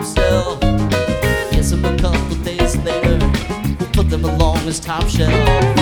himself. Guess him a couple days later, who put them along his top shelf.